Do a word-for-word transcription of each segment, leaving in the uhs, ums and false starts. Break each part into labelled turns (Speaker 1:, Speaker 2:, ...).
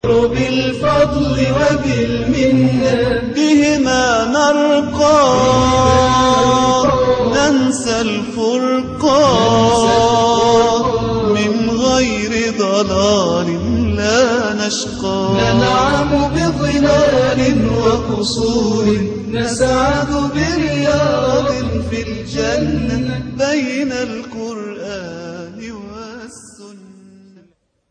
Speaker 1: بالفضل وبالمنة بهما نرقى ننسى الفرقان من غير ضلال لا نشقى ننعم بظلال وقصور نسعد برياض في الجنة بين القرآن والسنة.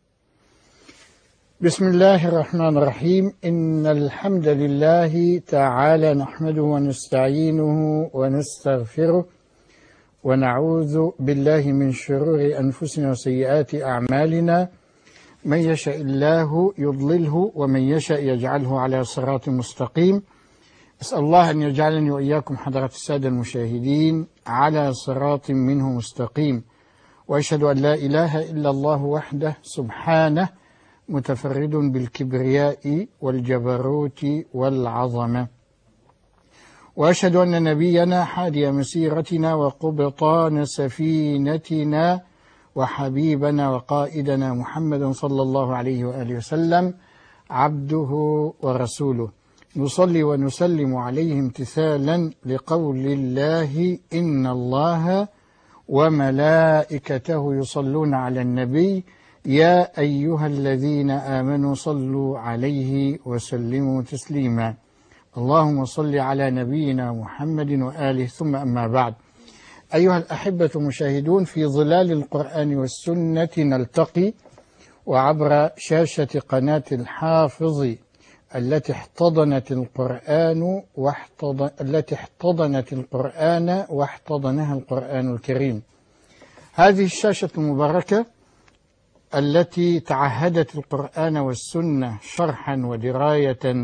Speaker 2: بسم الله الرحمن الرحيم. إن الحمد لله تعالى نحمده ونستعينه ونستغفره ونعوذ بالله من شرور أنفسنا وسيئات أعمالنا. من يشاء الله يضلله ومن يشاء يجعله على صراط مستقيم. أسأل الله أن يجعلني وإياكم حضرة السادة المشاهدين على صراط منه مستقيم، وأشهد أن لا إله إلا الله وحده سبحانه متفرد بالكبرياء والجبروت والعظمة، وأشهد أن نبينا حادي مسيرتنا وقبطان سفينتنا وحبيبنا وقائدنا محمد صلى الله عليه وآله وسلم عبده ورسوله، نصلي ونسلم عليه امتثالا لقول الله إن الله وملائكته يصلون على النبي يا أيها الذين آمنوا صلوا عليه وسلموا تسليما. اللهم صل على نبينا محمد وآله، ثم أما بعد. أيها الأحبة المشاهدون، في ظلال القرآن والسنة نلتقي، وعبر شاشة قناة الحافظ التي احتضنت القرآن واحتضن التي احتضنت القرآن واحتضنها القرآن الكريم. هذه الشاشة المباركة التي تعهدت القرآن والسنة شرحا ودراية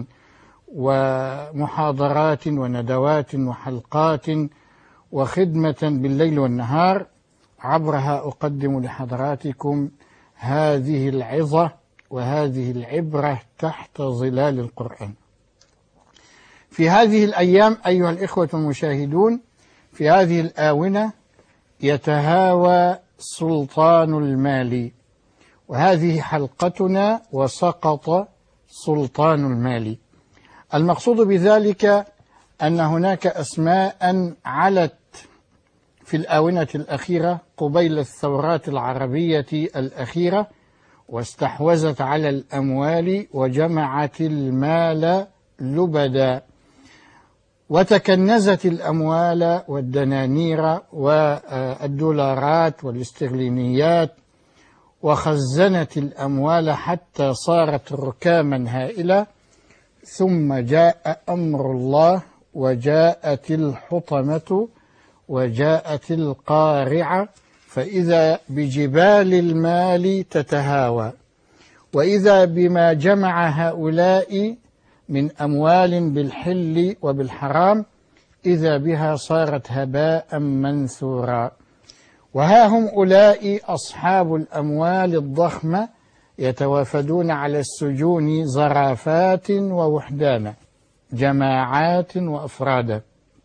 Speaker 2: ومحاضرات وندوات وحلقات وخدمة بالليل والنهار، عبرها أقدم لحضراتكم هذه العظة وهذه العبرة تحت ظلال القرآن. في هذه الأيام أيها الإخوة المشاهدون، في هذه الآونة يتهاوى سلطان المال، وهذه حلقتنا وسقط سلطان المال. المقصود بذلك أن هناك أسماء علت في الآونة الأخيرة قبيل الثورات العربية الأخيرة، واستحوذت على الأموال وجمعت المال لبدا، وتكنزت الأموال والدنانير والدولارات والاستغلينيات، وخزنت الأموال حتى صارت ركاما هائلة. ثم جاء أمر الله وجاءت الحطمة وجاءت القارعة، فإذا بجبال المال تتهاوى، وإذا بما جمع هؤلاء من أموال بالحل وبالحرام إذا بها صارت هباء منثورا. وها هم أولئك أصحاب الأموال الضخمة يتوافدون على السجون زرافات ووحدانا، جماعات وأفرادا،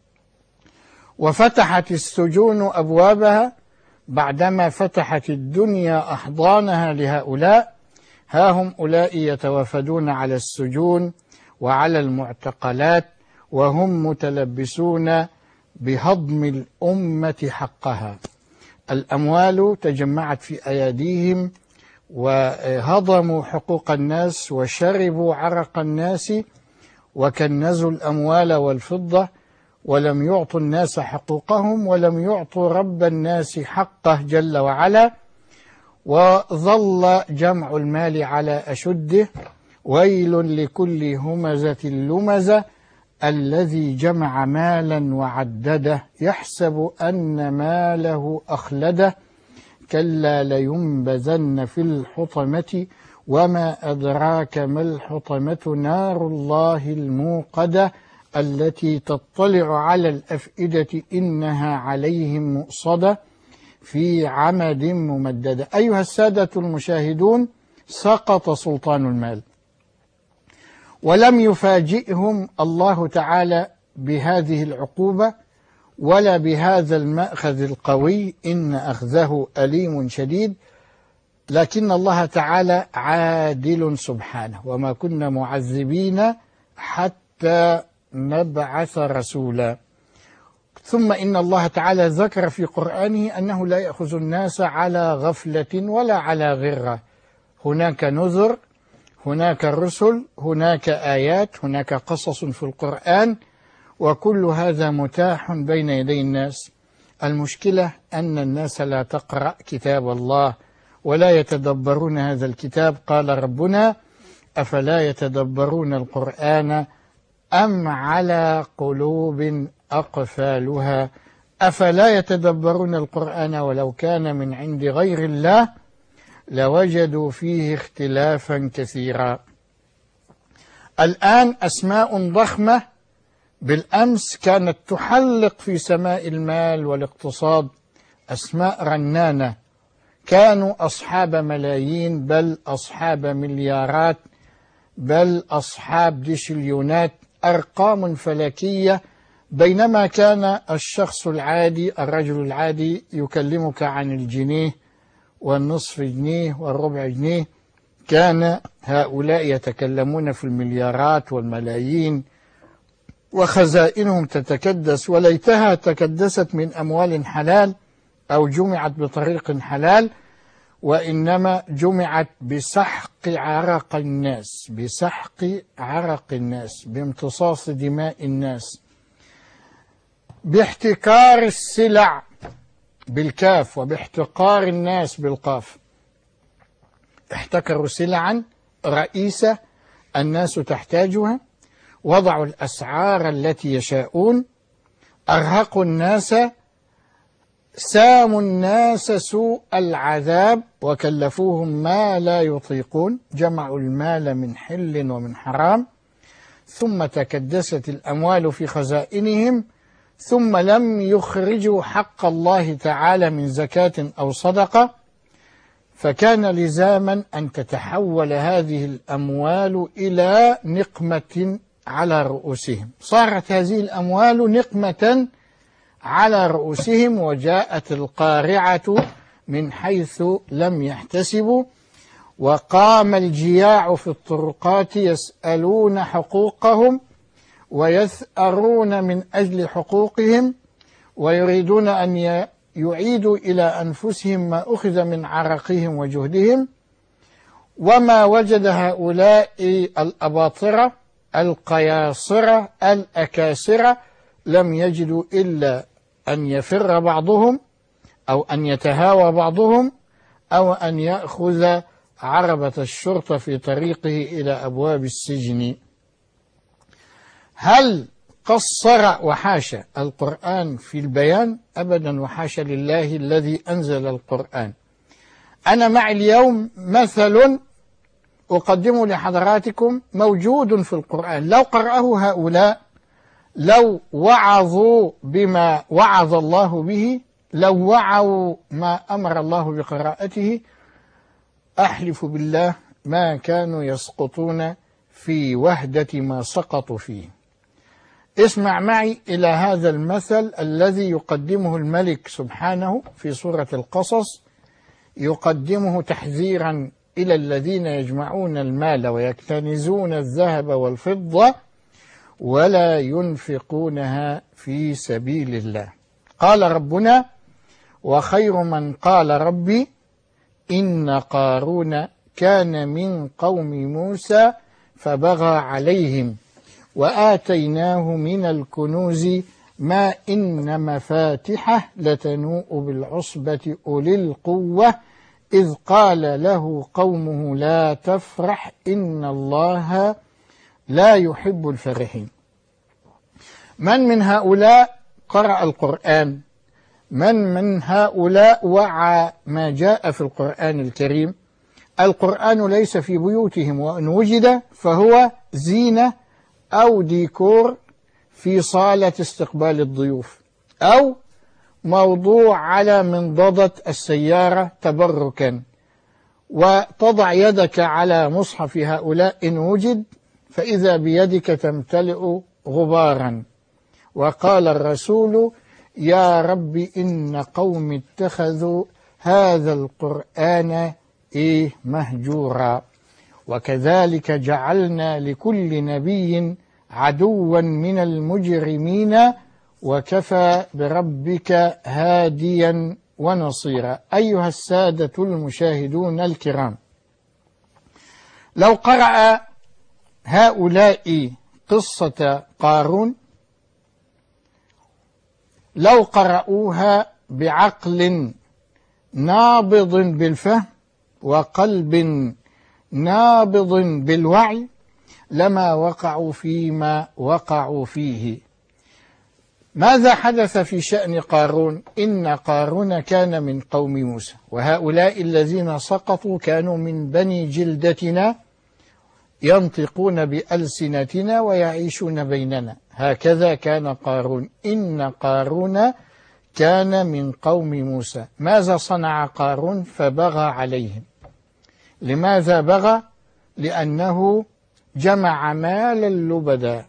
Speaker 2: وفتحت السجون أبوابها بعدما فتحت الدنيا أحضانها لهؤلاء. ها هم أولئك يتوافدون على السجون وعلى المعتقلات، وهم متلبسون بهضم الأمة حقها. الأموال تجمعت في أيديهم وهضموا حقوق الناس وشربوا عرق الناس وكنزوا الأموال والفضة، ولم يعطوا الناس حقوقهم ولم يعطوا رب الناس حقه جل وعلا، وظل جمع المال على أشده. ويل لكل همزة لمزة الذي جمع مالا وعدده يحسب أن ماله أخلده كلا لينبذن في الحطمة وما أدراك ما الحطمة نار الله الموقدة التي تطلع على الأفئدة إنها عليهم مؤصدة في عمد ممددة. أيها السادة المشاهدون، سقط سلطان المال، ولم يفاجئهم الله تعالى بهذه العقوبة ولا بهذا المأخذ القوي، إن أخذه أليم شديد، لكن الله تعالى عادل سبحانه، وما كنا معذبين حتى نبعث رسولا. ثم إن الله تعالى ذكر في قرآنه أنه لا يأخذ الناس على غفلة ولا على غرة. هناك نذر، هناك رسل، هناك آيات، هناك قصص في القرآن، وكل هذا متاح بين يدي الناس. المشكلة أن الناس لا تقرأ كتاب الله ولا يتدبرون هذا الكتاب. قال ربنا: أفلا يتدبرون القرآن أم على قلوب أقفالها. أفلا يتدبرون القرآن ولو كان من عند غير الله لوجدوا فيه اختلافا كثيرا. الآن أسماء ضخمة بالأمس كانت تحلق في سماء المال والاقتصاد، أسماء رنانة، كانوا أصحاب ملايين، بل أصحاب مليارات، بل أصحاب ديشليونات، أرقام فلكية. بينما كان الشخص العادي، الرجل العادي، يكلمك عن الجنيه والنصف جنيه والربع جنيه، كان هؤلاء يتكلمون في المليارات والملايين، وخزائنهم تتكدس، وليتها تكدست من أموال حلال أو جمعت بطريق حلال، وإنما جمعت بسحق عرق الناس، بسحق عرق الناس، بامتصاص دماء الناس، باحتكار السلع بالكاف وباحتقار الناس بالقاف. احتكروا سلعا رئيسة الناس تحتاجها، وضعوا الأسعار التي يشاءون، أرهقوا الناس، ساموا الناس سوء العذاب، وكلفوهم ما لا يطيقون، جمعوا المال من حل ومن حرام، ثم تكدست الأموال في خزائنهم، ثم لم يخرجوا حق الله تعالى من زكاة أو صدقة، فكان لزاما أن تتحول هذه الأموال إلى نقمة على رؤوسهم. صارت هذه الأموال نقمة على رؤوسهم، وجاءت القارعة من حيث لم يحتسبوا، وقام الجياع في الطرقات يسألون حقوقهم ويثأرون من أجل حقوقهم، ويريدون أن يعيدوا إلى أنفسهم ما أخذ من عرقهم وجهدهم. وما وجد هؤلاء الأباطرة القياصرة الأكاسرة لم يجدوا إلا أن يفر بعضهم، أو أن يتهاوى بعضهم، أو أن يأخذ عربة الشرطة في طريقه إلى أبواب السجن. هل قصر وحاشا القرآن في البيان؟ أبدا وحاشا لله الذي أنزل القرآن. أنا معي اليوم مثل أقدمه لحضراتكم موجود في القرآن، لو قرأه هؤلاء، لو وعظوا بما وعظ الله به، لو وعوا ما أمر الله بقراءته، أحلف بالله ما كانوا يسقطون في وهدة ما سقطوا فيه. اسمع معي إلى هذا المثل الذي يقدمه الملك سبحانه في سورة القصص، يقدمه تحذيرا إلى الذين يجمعون المال ويكتنزون الذهب والفضة ولا ينفقونها في سبيل الله. قال ربنا: وخير من قال ربي إن قارون كان من قوم موسى فبغى عليهم وآتيناه من الكنوز ما إن مفاتحه لتنوء بالعصبة أولي القوة إذ قال له قومه لا تفرح إن الله لا يحب الفرحين. من من هؤلاء قرأ القرآن؟ من من هؤلاء وعى ما جاء في القرآن الكريم؟ القرآن ليس في بيوتهم، وإن وجد فهو زينة أو ديكور في صالة استقبال الضيوف، أو موضوع على منضدة السيارة تبركا، وتضع يدك على مصحف هؤلاء إن وجد، فإذا بيدك تمتلئ غبارا. وقال الرسول: يا رب إن قوم اتخذوا هذا القرآن إيه مهجورا. وكذلك جعلنا لكل نبي عدوا من المجرمين وكفى بربك هاديا ونصيرا. أيها السادة المشاهدون الكرام، لو قرأ هؤلاء قصة قارون، لو قرأوها بعقل نابض بالفهم وقلب نابض بالوعي لما وقعوا فيما وقعوا فيه. ماذا حدث في شأن قارون؟ إن قارون كان من قوم موسى، وهؤلاء الذين سقطوا كانوا من بني جلدتنا ينطقون بألسنتنا ويعيشون بيننا. هكذا كان قارون. إن قارون كان من قوم موسى. ماذا صنع قارون؟ فبغى عليهم. لماذا بغى؟ لأنه جمع مالا لبدا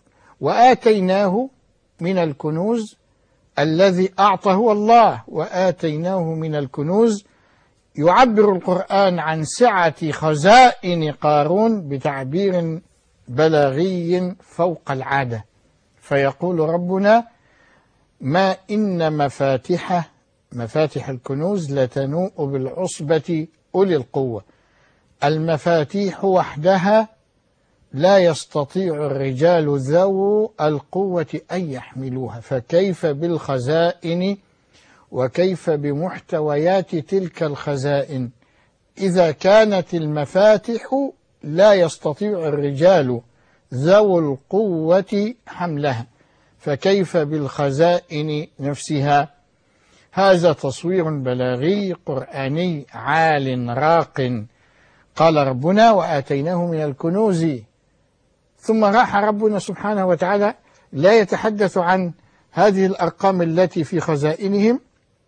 Speaker 2: وآتيناه من الكنوز الذي أعطاه الله، وآتيناه من الكنوز. يعبر القرآن عن سعة خزائن قارون بتعبير بلاغي فوق العادة، فيقول ربنا: ما إن مفاتحه مفاتح الكنوز لتنوء بالعصبة أولي القوة. المفاتيح وحدها لا يستطيع الرجال ذو القوة أن يحملوها، فكيف بالخزائن وكيف بمحتويات تلك الخزائن؟ إذا كانت المفاتح لا يستطيع الرجال ذو القوة حملها، فكيف بالخزائن نفسها؟ هذا تصوير بلاغي قرآني عال راق. قال ربنا: وآتيناه من الكنوز. ثم راح ربنا سبحانه وتعالى لا يتحدث عن هذه الأرقام التي في خزائنهم،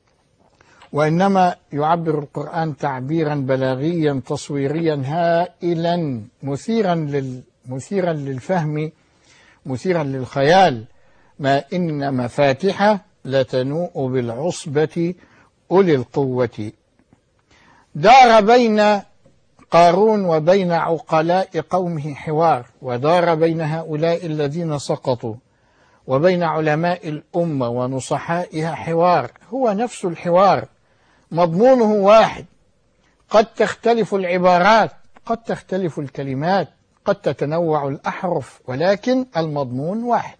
Speaker 2: وإنما يعبر القرآن تعبيرا بلاغيا تصويريا هائلا مثيرا لل مثيرا للفهم مثيرا للخيال. ما إن مفاتحه لتنوء بالعصبة أولي القوة. دار بين قارون وبين عقلاء قومه حوار، ودار بين هؤلاء الذين سقطوا وبين علماء الأمة ونصحائها حوار، هو نفس الحوار، مضمونه واحد. قد تختلف العبارات، قد تختلف الكلمات، قد تتنوع الأحرف، ولكن المضمون واحد.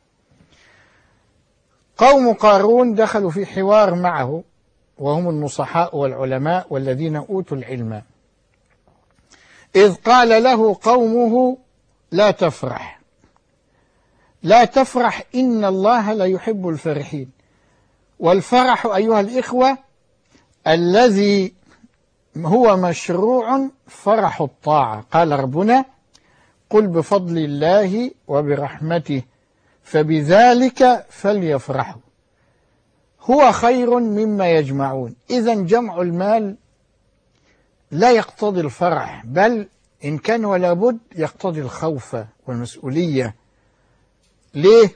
Speaker 2: قوم قارون دخلوا في حوار معه، وهم النصحاء والعلماء والذين أوتوا العلم. إذ قال له قومه: لا تفرح لا تفرح إن الله لا يحب الفرحين. والفرح أيها الإخوة الذي هو مشروع فرح الطاعة. قال ربنا: قل بفضل الله وبرحمته فبذلك فليفرحوا هو خير مما يجمعون. إذن جمع المال لا يقتضي الفرح، بل إن كان ولا بد يقتضي الخوف والمسؤولية. ليه؟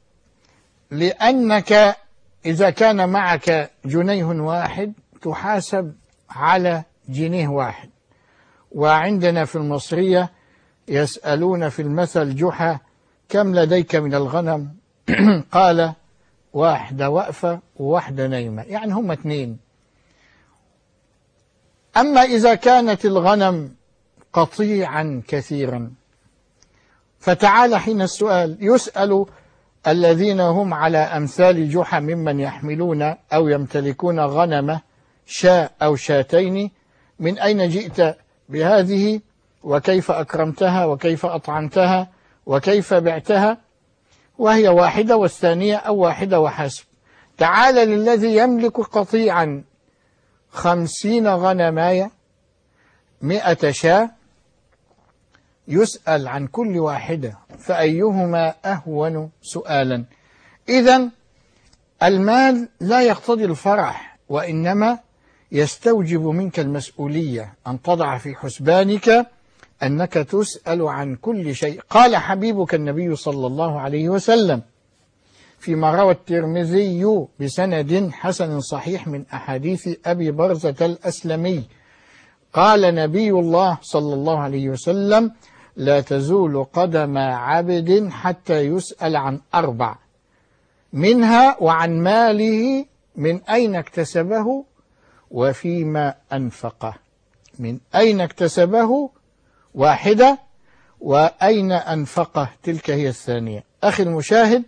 Speaker 2: لأنك إذا كان معك جنيه واحد تحاسب على جنيه واحد. وعندنا في المصرية يسألون في المثل جحا: كم لديك من الغنم؟ قال: واحدة وقفة وواحدة نايمة، يعني هم اثنين. أما إذا كانت الغنم قطيعا كثيرا، فتعال حين السؤال يسأل الذين هم على أمثال جحا ممن يحملون أو يمتلكون غنمة شاء أو شاتين: من أين جئت بهذه؟ وكيف أكرمتها؟ وكيف أطعمتها؟ وكيف بعتها؟ وهي واحدة والثانية أو واحدة وحسب. تعال للذي يملك قطيعا خمسين غنماية مئة شاة، يسأل عن كل واحدة فأيهما أهون سؤالا. إذن المال لا يقتضي الفرح، وإنما يستوجب منك المسؤولية، أن تضع في حسبانك أنك تسأل عن كل شيء. قال حبيبك النبي صلى الله عليه وسلم فيما روى الترمذي بسند حسن صحيح من أحاديث أبي برزة الأسلمي، قال نبي الله صلى الله عليه وسلم: لا تزول قدم عبد حتى يسأل عن أربع، منها وعن ماله من أين اكتسبه وفيما أنفقه. من أين اكتسبه واحدة، وأين أنفقه تلك هي الثانية. أخي المشاهد،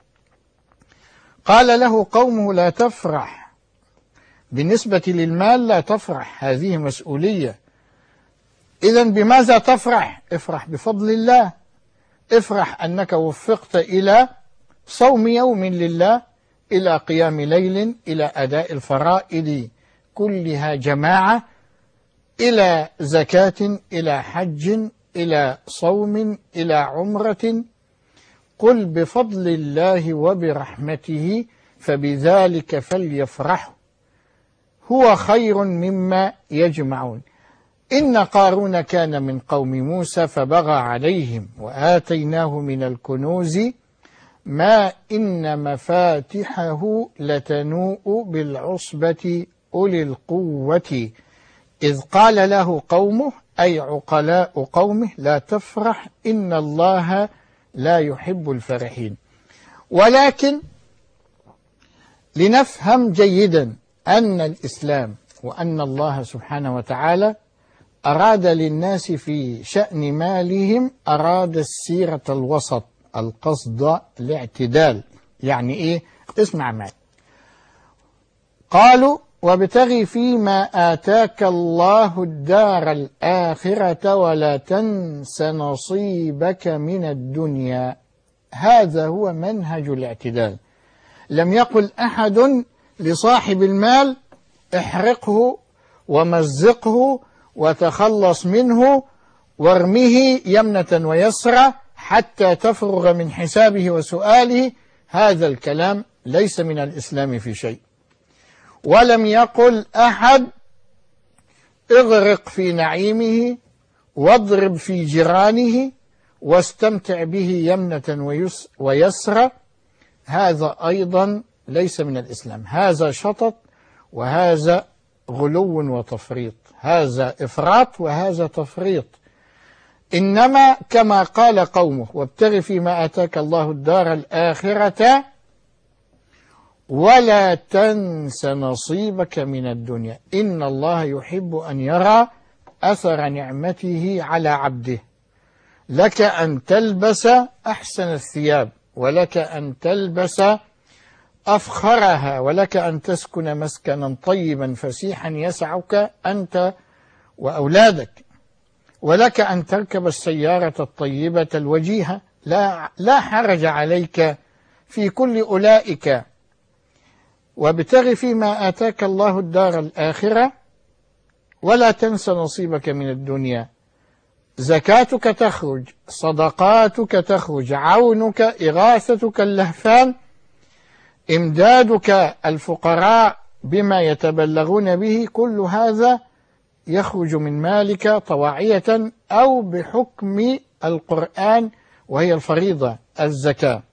Speaker 2: قال له قومه: لا تفرح بالنسبة للمال، لا تفرح، هذه مسؤولية. إذن بماذا تفرح؟ افرح بفضل الله، افرح أنك وفقت إلى صوم يوم لله، إلى قيام ليل، إلى أداء الفرائض كلها جماعة، إلى زكاة، إلى حج، إلى صوم، إلى عمرة. قل بفضل الله وبرحمته فبذلك فليفرحوا هو خير مما يجمعون. إن قارون كان من قوم موسى فبغى عليهم وآتيناه من الكنوز ما إن مفاتحه لتنوء بالعصبة أولي القوة إذ قال له قومه، أي عقلاء قومه: لا تفرح إن الله لا يحب الفرحين. ولكن لنفهم جيدا أن الإسلام وأن الله سبحانه وتعالى أراد للناس في شأن مالهم، أراد السيرة الوسط، القصد الاعتدال. يعني إيه؟ اسمع معي. قالوا: وابتغ فيما آتاك الله الدار الآخرة ولا تنس نصيبك من الدنيا. هذا هو منهج الاعتدال. لم يقل أحد لصاحب المال: احرقه ومزقه وتخلص منه وارمه يمنة ويسرى حتى تفرغ من حسابه وسؤاله. هذا الكلام ليس من الإسلام في شيء. ولم يقل أحد: اغرق في نعيمه واضرب في جيرانه واستمتع به يمنة ويسرى. هذا أيضا ليس من الإسلام. هذا شطط، وهذا غلو وتفريط، هذا إفراط وهذا تفريط. إنما كما قال قومه: وابتغ فيما آتاك الله الدار الآخرة ولا تنس نصيبك من الدنيا. إن الله يحب أن يرى أثر نعمته على عبده. لك أن تلبس أحسن الثياب، ولك أن تلبس أفخرها، ولك أن تسكن مسكنا طيبا فسيحا يسعك أنت وأولادك، ولك أن تركب السيارة الطيبة الوجيهة. لا, لا حرج عليك في كل أولئك. وابتغ فيما آتاك الله الدار الآخرة ولا تنس نصيبك من الدنيا. زكاتك تخرج، صدقاتك تخرج، عونك، إغاثتك اللهفان، إمدادك الفقراء بما يتبلغون به، كل هذا يخرج من مالك طواعية أو بحكم القرآن، وهي الفريضة الزكاة.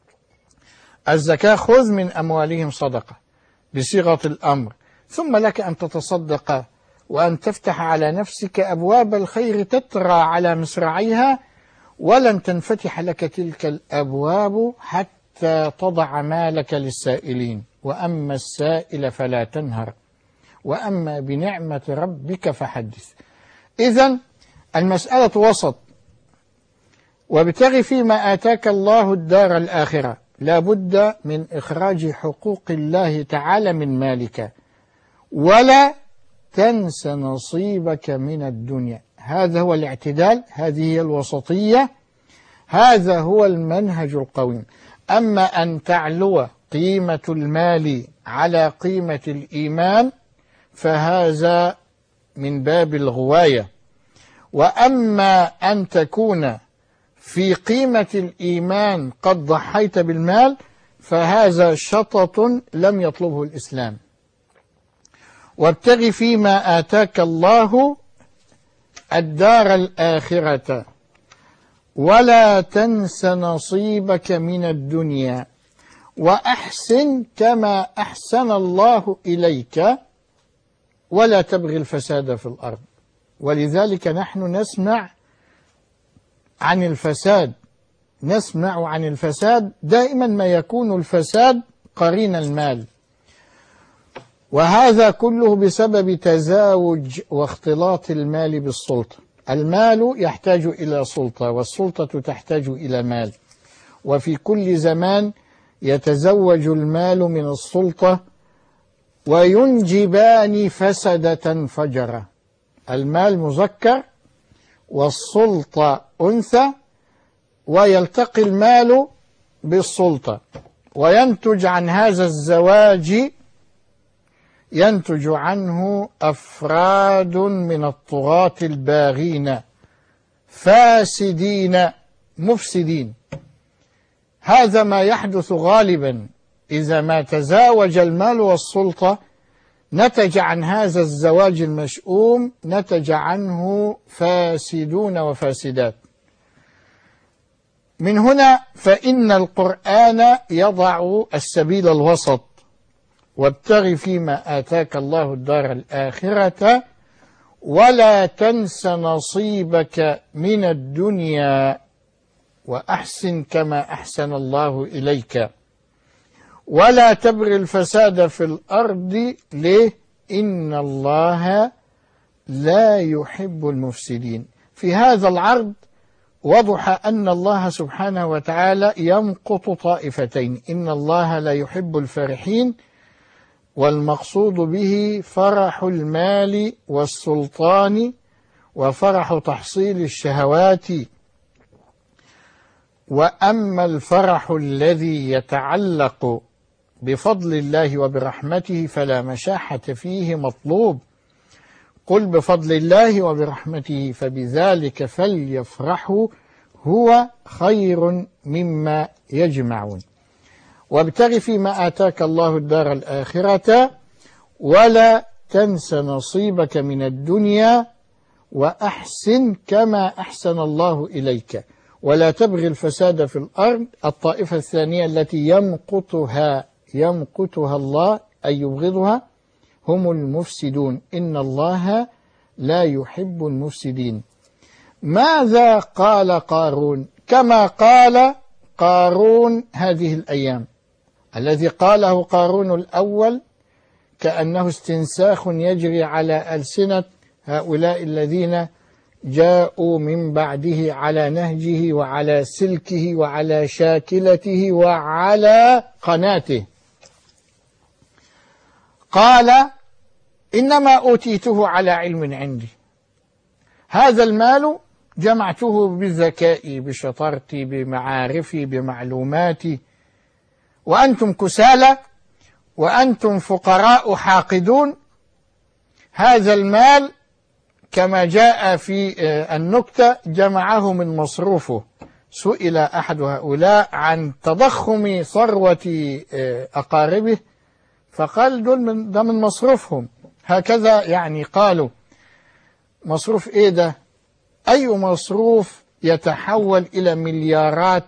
Speaker 2: الزكاة: خذ من أموالهم صدقة، بصيغة الأمر. ثم لك أن تتصدق وأن تفتح على نفسك أبواب الخير تترى على مصراعيها، ولن تنفتح لك تلك الأبواب حتى تضع مالك للسائلين. وأما السائل فلا تنهر، وأما بنعمة ربك فحدث. إذن المسألة وسط. وابتغ فيما آتاك الله الدار الآخرة، لا بد من إخراج حقوق الله تعالى من مالك، ولا تنس نصيبك من الدنيا. هذا هو الاعتدال، هذه هي الوسطية، هذا هو المنهج القويم. أما أن تعلو قيمة المال على قيمة الإيمان فهذا من باب الغواية. وأما أن تكون في قيمة الإيمان قد ضحيت بالمال فهذا شطط لم يطلبه الإسلام. وابتغ فيما آتاك الله الدار الآخرة ولا تنس نصيبك من الدنيا وأحسن كما أحسن الله إليك ولا تبغي الفساد في الأرض. ولذلك نحن نسمع عن الفساد نسمع عن الفساد دائما ما يكون الفساد قرين المال، وهذا كله بسبب تزاوج واختلاط المال بالسلطة. المال يحتاج إلى سلطة، والسلطة تحتاج إلى مال، وفي كل زمان يتزوج المال من السلطة وينجبان فسدة فجرة. المال مذكر والسلطة أنثى، ويلتقي المال بالسلطة وينتج عن هذا الزواج ينتج عنه أفراد من الطغاة الباغين فاسدين مفسدين. هذا ما يحدث غالبا إذا ما تزاوج المال والسلطة، نتج عن هذا الزواج المشؤوم نتج عنه فاسدون وفاسدات. من هنا فإن القرآن يضع السبيل الوسط: وابتغ فيما آتاك الله الدار الآخرة ولا تنس نصيبك من الدنيا وأحسن كما أحسن الله إليك ولا تبغ الفساد في الأرض. ليه؟ إن الله لا يحب المفسدين. في هذا العرض وضح أن الله سبحانه وتعالى يمقت طائفتين: إن الله لا يحب الفرحين، والمقصود به فرح المال والسلطان وفرح تحصيل الشهوات. وأما الفرح الذي يتعلق بفضل الله وبرحمته فلا مشاحة فيه مطلوب. قل بفضل الله وبرحمته فبذلك فليفرحوا هو خير مما يجمعون. وابتغ فيما آتاك الله الدار الآخرة ولا تنس نصيبك من الدنيا وأحسن كما أحسن الله إليك ولا تبغي الفساد في الأرض. الطائفة الثانية التي يمقتها يمقتها الله أي يبغضها هم المفسدون. إن الله لا يحب المفسدين. ماذا قال قارون؟ كما قال قارون هذه الأيام. الذي قاله قارون الأول كأنه استنساخ يجري على ألسنة هؤلاء الذين جاءوا من بعده على نهجه وعلى سلكه وعلى شاكلته وعلى قناته. قال: إنما أوتيته على علم عندي. هذا المال جمعته بذكائي بشطارتي بمعارفي بمعلوماتي، وأنتم كسالى وأنتم فقراء حاقدون. هذا المال كما جاء في النكتة جمعه من مصروفه. سئل أحد هؤلاء عن تضخم ثروة أقاربه فقال: دول من ده من مصروفهم. هكذا يعني قالوا. مصروف إيه ده؟ أي مصروف يتحول إلى مليارات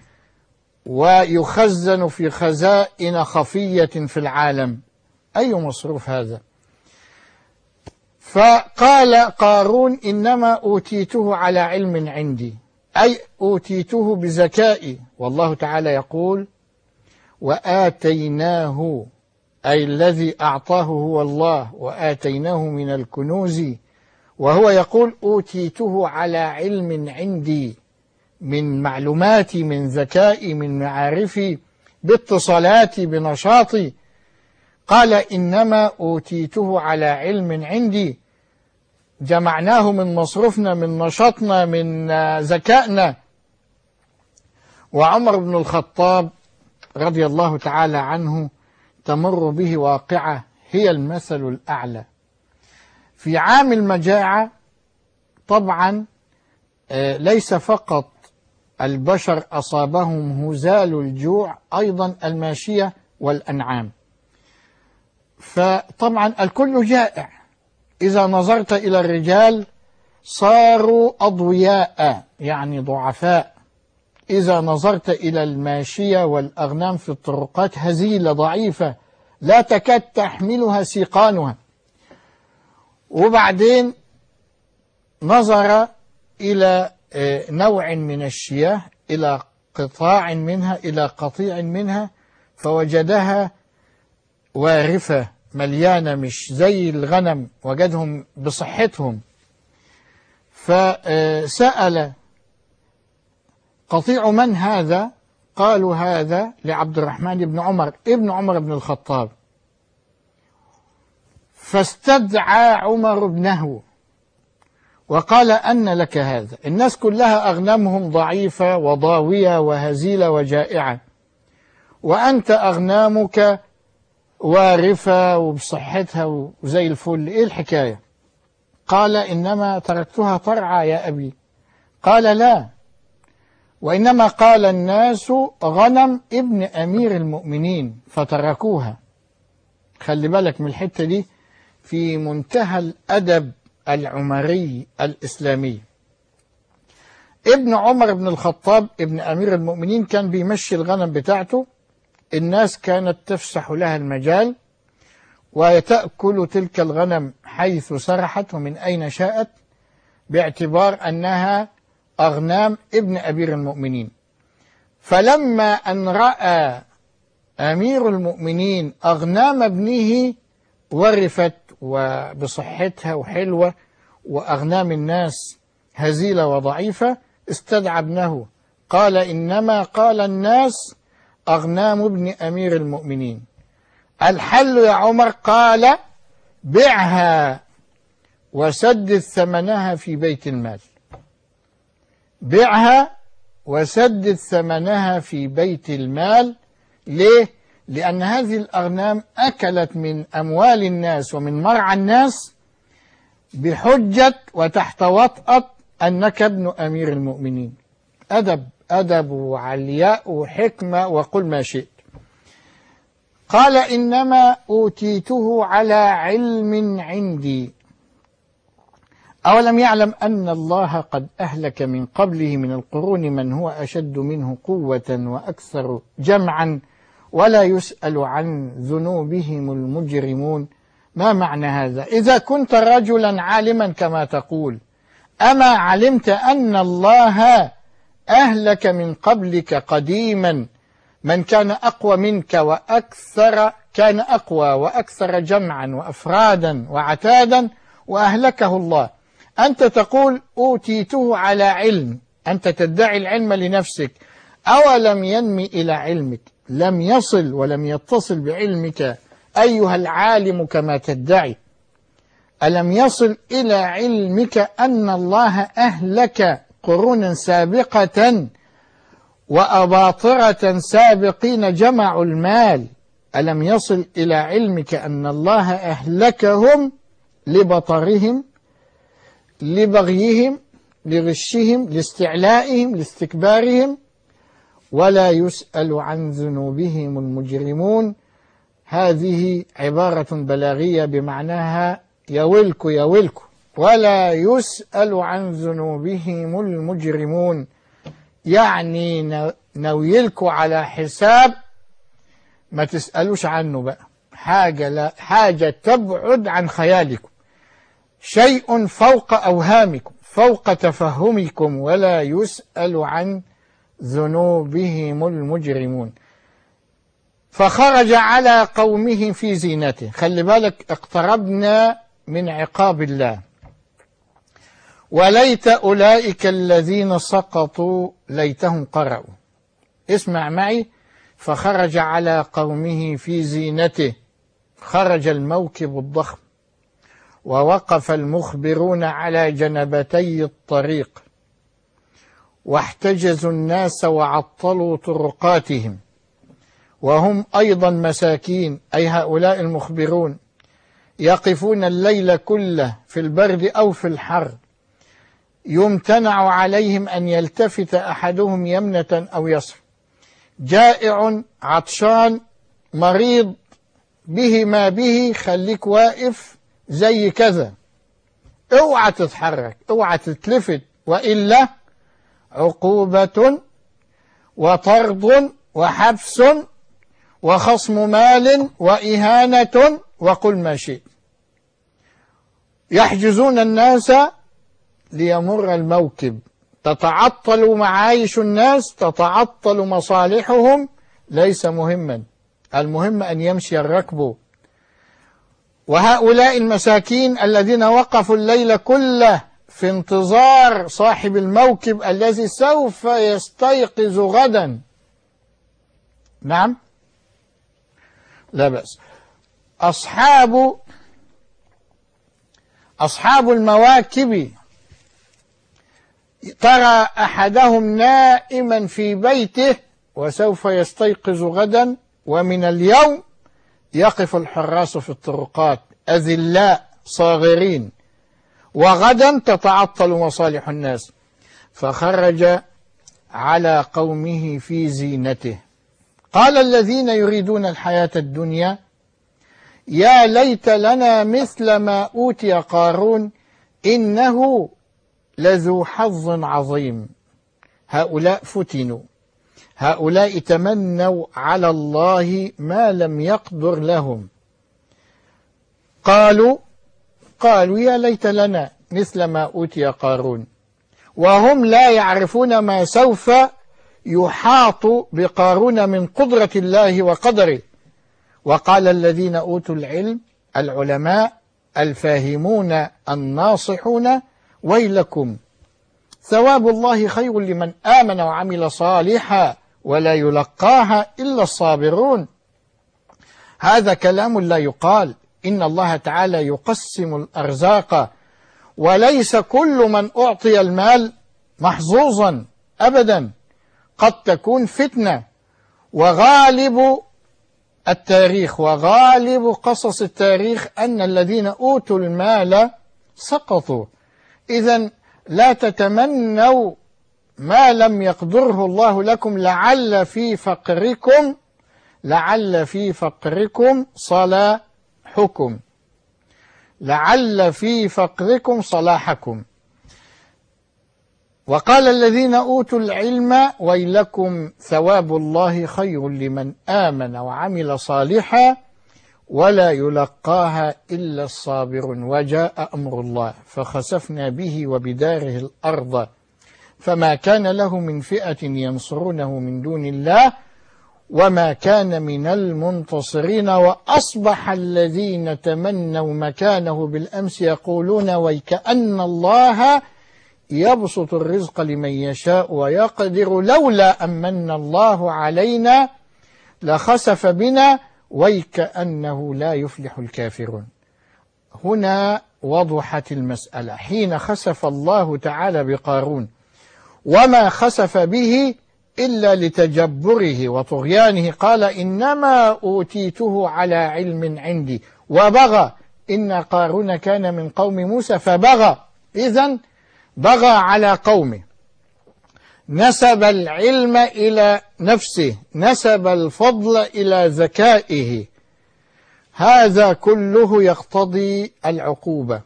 Speaker 2: ويخزن في خزائن خفية في العالم؟ أي مصروف هذا؟ فقال قارون: إنما أوتيته على علم عندي، أي أوتيته بذكائي. والله تعالى يقول: وآتيناه، أي الذي أعطاه هو الله، وآتيناه من الكنوز. وهو يقول: أوتيته على علم عندي، من معلوماتي من ذكائي من معارفي باتصالاتي بنشاطي. قال: إنما أوتيته على علم عندي، جمعناه من مصروفنا من نشاطنا من ذكائنا. وعمر بن الخطاب رضي الله تعالى عنه تمر به واقعة هي المثل الأعلى. في عام المجاعة طبعا ليس فقط البشر أصابهم هزال الجوع، أيضا الماشية والأنعام. فطبعا الكل جائع. إذا نظرت إلى الرجال صاروا أضوياء يعني ضعفاء. إذا نظرت إلى الماشية والأغنام في الطرقات هزيلة ضعيفة لا تكاد تحملها سيقانها. وبعدين نظر إلى نوع من الشياه، إلى قطاع منها، إلى قطيع منها، فوجدها وارفة مليانة، مش زي الغنم، وجدهم بصحتهم. فسأل: قطيع من هذا؟ قالوا: هذا لعبد الرحمن بن عمر ابن عمر بن الخطاب. فاستدعى عمر ابنه وقال: أن لك هذا؟ الناس كلها أغنامهم ضعيفة وضاوية وهزيلة وجائعة، وأنت أغنامك وارفة وبصحتها وزي الفل، إيه الحكاية؟ قال: إنما تركتها ترعى يا أبي. قال: لا، وإنما قال الناس غنم ابن أمير المؤمنين فتركوها. خلي بالك من الحتة دي، في منتهى الأدب العمري الإسلامي. ابن عمر بن الخطاب ابن أمير المؤمنين كان بيمشي الغنم بتاعته، الناس كانت تفسح لها المجال وتأكل تلك الغنم حيث سرحت ومن أين شاءت، باعتبار أنها أغنام ابن أمير المؤمنين. فلما أن رأى أمير المؤمنين أغنام ابنه ورفت وبصحتها وحلوة، وأغنام الناس هزيلة وضعيفة، استدعى ابنه قال: إنما قال الناس أغنام ابن أمير المؤمنين، الحل يا عمر؟ قال: بعها وسدد ثمنها في بيت المال. بعها وسدد ثمنها في بيت المال. ليه؟ لأن هذه الأغنام أكلت من أموال الناس ومن مرعى الناس بحجة وتحت وطأة أنك ابن أمير المؤمنين. أدب أدب وعلياء وحكمة وقل ما شئت. قال: إنما أوتيته على علم عندي. أولم يعلم أن الله قد أهلك من قبله من القرون من هو أشد منه قوة وأكثر جمعا ولا يسأل عن ذنوبهم المجرمون. ما معنى هذا؟ إذا كنت رجلا عالما كما تقول، أما علمت أن الله أهلك من قبلك قديما من كان أقوى منك وأكثر، كان أقوى وأكثر جمعا وأفرادا وعتادا، وأهلكه الله. أنت تقول أوتيته على علم، أنت تدعي العلم لنفسك. أولم ينمي إلى علمك؟ لم يصل ولم يتصل بعلمك أيها العالم كما تدعي. ألم يصل إلى علمك أن الله أهلك قرونا سابقة وأباطرة سابقين جمعوا المال؟ ألم يصل إلى علمك أن الله أهلكهم لبطرهم، لبغيهم، لغشهم، لاستعلائهم، لاستكبارهم؟ ولا يسأل عن ذنوبهم المجرمون. هذه عبارة بلاغية بمعناها يا ويلكو يا ويلكو. ولا يسأل عن ذنوبهم المجرمون، يعني نويلكو على حساب ما تسألوش عنه بقى، حاجة, لا حاجة تبعد عن خيالكم، شيء فوق أوهامكم، فوق تفهمكم. ولا يسأل عن ذنوبهم المجرمون. فخرج على قومه في زينته. خلي بالك، اقتربنا من عقاب الله. وليت أولئك الذين سقطوا ليتهم قرأوا. اسمع معي. فخرج على قومه في زينته. خرج الموكب الضخم ووقف المخبرون على جنبتي الطريق، واحتجزوا الناس وعطلوا طرقاتهم، وهم أيضا مساكين، أي هؤلاء المخبرون يقفون الليل كله في البرد أو في الحر، يمتنع عليهم أن يلتفت أحدهم يمنة أو يسرى، جائع عطشان مريض به ما به، خليك واقف زي كذا، اوعى تتحرك، اوعى تتلفت، وإلا عقوبة وطرد وحبس وخصم مال وإهانة وقل ما شئت. يحجزون الناس ليمر الموكب، تتعطل معايش الناس، تتعطل مصالحهم، ليس مهما، المهم أن يمشي الركب. وهؤلاء المساكين الذين وقفوا الليل كله في انتظار صاحب الموكب الذي سوف يستيقظ غدا. نعم، لا بأس. أصحاب أصحاب المواكب ترى أحدهم نائما في بيته وسوف يستيقظ غدا، ومن اليوم يقف الحراس في الطرقات أذلاء صاغرين، وغدا تتعطل مصالح الناس. فخرج على قومه في زينته. قال الذين يريدون الحياة الدنيا يا ليت لنا مثل ما أوتي قارون إنه لذو حظ عظيم. هؤلاء فتنوا، هؤلاء تمنوا على الله ما لم يقدر لهم. قالوا قالوا يا ليت لنا مثل ما أوتي قارون، وهم لا يعرفون ما سوف يحاط بقارون من قدرة الله وقدره. وقال الذين أوتوا العلم، العلماء الفاهمون الناصحون، ويلكم ثواب الله خير لمن آمن وعمل صالحا ولا يلقاها إلا الصابرون. هذا كلام لا يقال، إن الله تعالى يقسم الأرزاق، وليس كل من أعطي المال محظوظا أبدا، قد تكون فتنة. وغالب التاريخ وغالب قصص التاريخ أن الذين أوتوا المال سقطوا. إذن لا تتمنوا ما لم يقدره الله لكم، لعل في فقركم لعل في فقركم صلاحكم لعل في فقركم صلاحكم. وقال الذين أوتوا العلم ويلكم ثواب الله خير لمن آمن وعمل صالحا ولا يلقاها إلا الصابرون. وجاء أمر الله فخسفنا به وبداره الأرض فما كان له من فئة ينصرونه من دون الله وما كان من المنتصرين. وأصبح الذين تمنوا مكانه بالأمس يقولون ويكأن الله يبسط الرزق لمن يشاء ويقدر لولا أمن الله علينا لخسف بنا ويكأنه لا يفلح الكافرون. هنا وضحت المسألة حين خسف الله تعالى بقارون، وما خسف به إلا لتجبره وطغيانه. قال إنما أوتيته على علم عندي وبغى، إن قارون كان من قوم موسى فبغى. إذن بغى على قومه، نسب العلم إلى نفسه، نسب الفضل إلى ذكائه. هذا كله يقتضي العقوبة.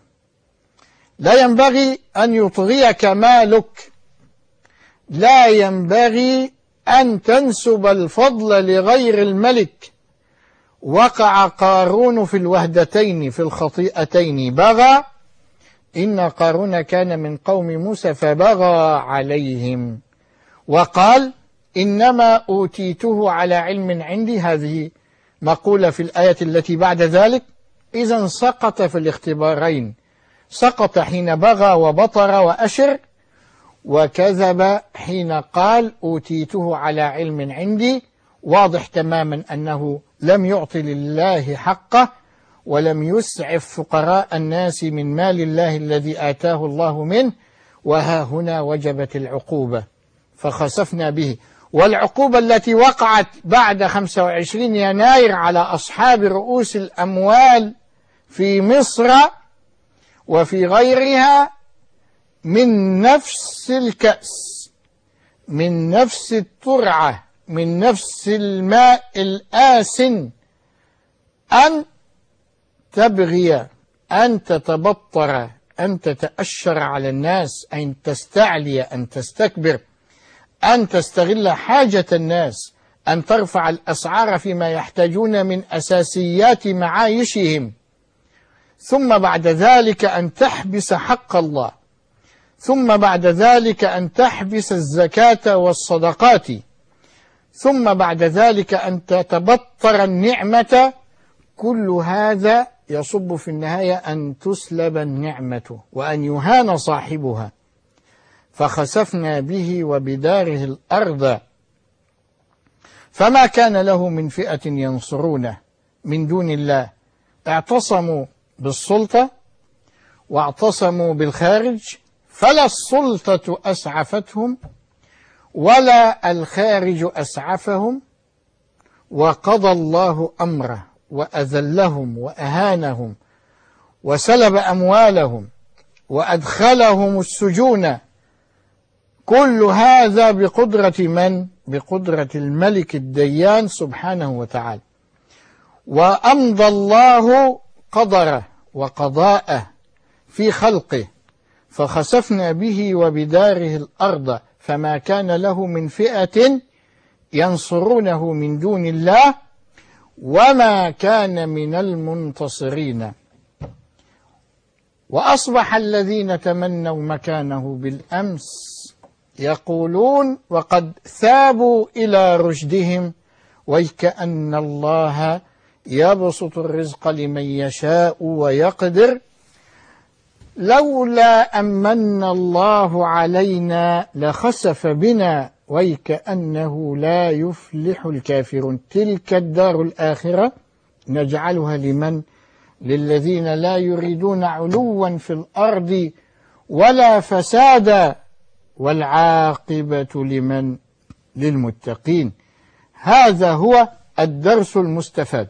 Speaker 2: لا ينبغي أن يطغيك مالك، لا ينبغي أن تنسب الفضل لغير الملك. وقع قارون في الوهدتين، في الخطيئتين، بغى، إن قارون كان من قوم موسى فبغى عليهم، وقال إنما أوتيته على علم عندي. هذه مقولة في الآية التي بعد ذلك. إذن سقط في الاختبارين، سقط حين بغى وبطر وأشر، وكذب حين قال أوتيته على علم عندي. واضح تماما أنه لم يعطي لله حقه ولم يسعف فقراء الناس من مال الله الذي آتاه الله منه. وها هنا وجبت العقوبة فخسفنا به. والعقوبة التي وقعت بعد خمسة وعشرين يناير على أصحاب رؤوس الأموال في مصر وفي غيرها من نفس الكأس، من نفس الترعة، من نفس الماء الآسن، أن تبغي، أن تتبطر، أن تتأشر على الناس، أن تستعلي، أن تستكبر، أن تستغل حاجة الناس، أن ترفع الأسعار فيما يحتاجون من أساسيات معايشهم، ثم بعد ذلك أن تحبس حق الله، ثم بعد ذلك أن تحبس الزكاة والصدقات، ثم بعد ذلك أن تتبطر النعمة، كل هذا يصب في النهاية أن تسلب النعمة وأن يهان صاحبها. فخسفنا به وبداره الأرض فما كان له من فئة ينصرونه من دون الله. اعتصموا بالسلطة واعتصموا بالخارج، فلا السلطة أسعفتهم ولا الخارج أسعفهم، وقضى الله أمره وأذلهم وأهانهم وسلب أموالهم وأدخلهم السجون. كل هذا بقدرة من؟ بقدرة الملك الديان سبحانه وتعالى. وأمضى الله قدره وقضاءه في خلقه، فخسفنا به وبداره الأرض فما كان له من فئة ينصرونه من دون الله وما كان من المنتصرين. وأصبح الذين تمنوا مكانه بالأمس يقولون وقد ثابوا إلى رشدهم ويكأن الله يبسط الرزق لمن يشاء ويقدر لولا أمن الله علينا لخسف بنا ويكأنه لا يفلح الكافرون. تلك الدار الآخرة نجعلها لمن؟ للذين لا يريدون علوا في الأرض ولا فسادا والعاقبة لمن؟ للمتقين. هذا هو الدرس المستفاد.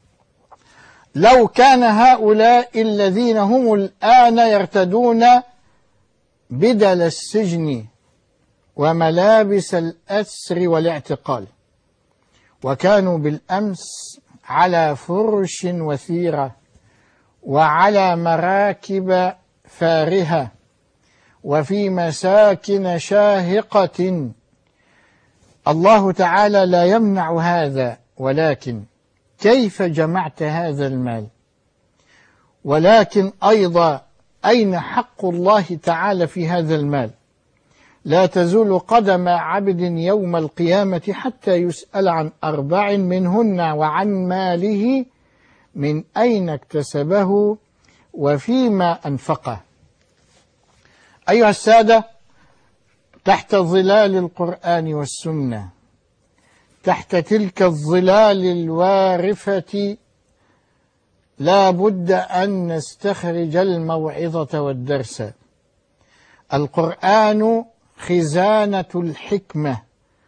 Speaker 2: لو كان هؤلاء الذين هم الآن يرتدون بدل السجن وملابس الأسر والاعتقال وكانوا بالأمس على فرش وثيرة وعلى مراكب فارهة وفي مساكن شاهقة، الله تعالى لا يمنع هذا، ولكن كيف جمعت هذا المال؟ ولكن أيضا أين حق الله تعالى في هذا المال؟ لا تزول قدم عبد يوم القيامة حتى يسأل عن أربع منهن وعن ماله من أين اكتسبه وفيما أنفقه. أيها السادة، تحت ظلال القرآن والسنة، تحت تلك الظلال الوارفة، لا بد أن نستخرج الموعظة والدرس. القرآن خزانة الحكمة،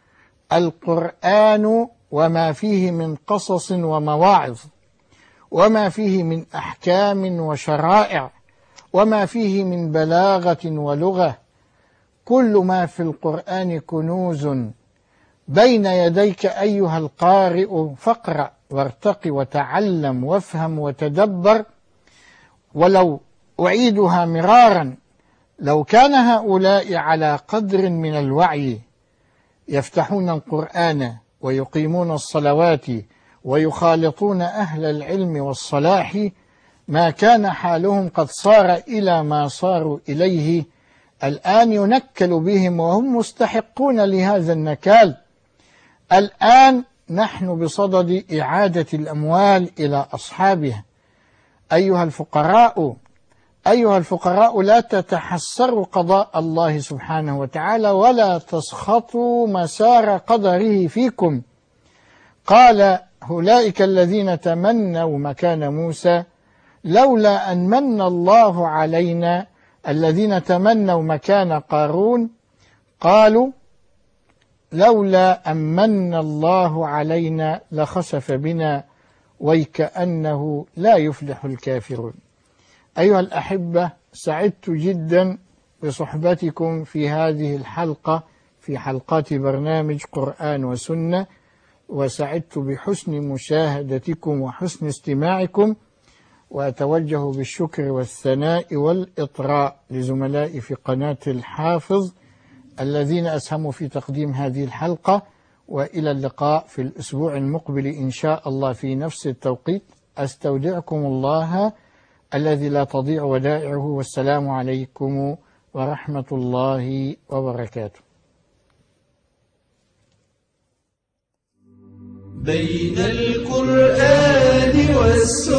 Speaker 2: القرآن وما فيه من قصص ومواعظ، وما فيه من أحكام وشرائع، وما فيه من بلاغة ولغة، كل ما في القرآن كنوز بين يديك أيها القارئ، فاقرأ وارتق وتعلم وافهم وتدبر. ولو أعيدها مرارا، لو كان هؤلاء على قدر من الوعي يفتحون القرآن ويقيمون الصلوات ويخالطون أهل العلم والصلاح، ما كان حالهم قد صار إلى ما صاروا إليه. الآن ينكل بهم وهم مستحقون لهذا النكال. الآن نحن بصدد إعادة الأموال إلى أصحابها. أيها الفقراء أيها الفقراء لا تتحسروا قضاء الله سبحانه وتعالى ولا تسخطوا مسار قدره فيكم. قال أولئك الذين تمنوا مكان موسى لولا أن من الله علينا. الذين تمنوا مكان قارون قالوا لولا أن من الله علينا لخسف بنا ويكأنه لا يفلح الكافرون. أيها الأحبة، سعدت جدا بصحبتكم في هذه الحلقة في حلقات برنامج قرآن وسنة، وسعدت بحسن مشاهدتكم وحسن استماعكم، وأتوجه بالشكر والثناء والإطراء لزملائي في قناة الحافظ الذين أسهموا في تقديم هذه الحلقة. وإلى اللقاء في الأسبوع المقبل إن شاء الله في نفس التوقيت. أستودعكم الله الذي لا تضيع ودائعه، والسلام عليكم ورحمة الله وبركاته.
Speaker 1: بين القرآن والسنة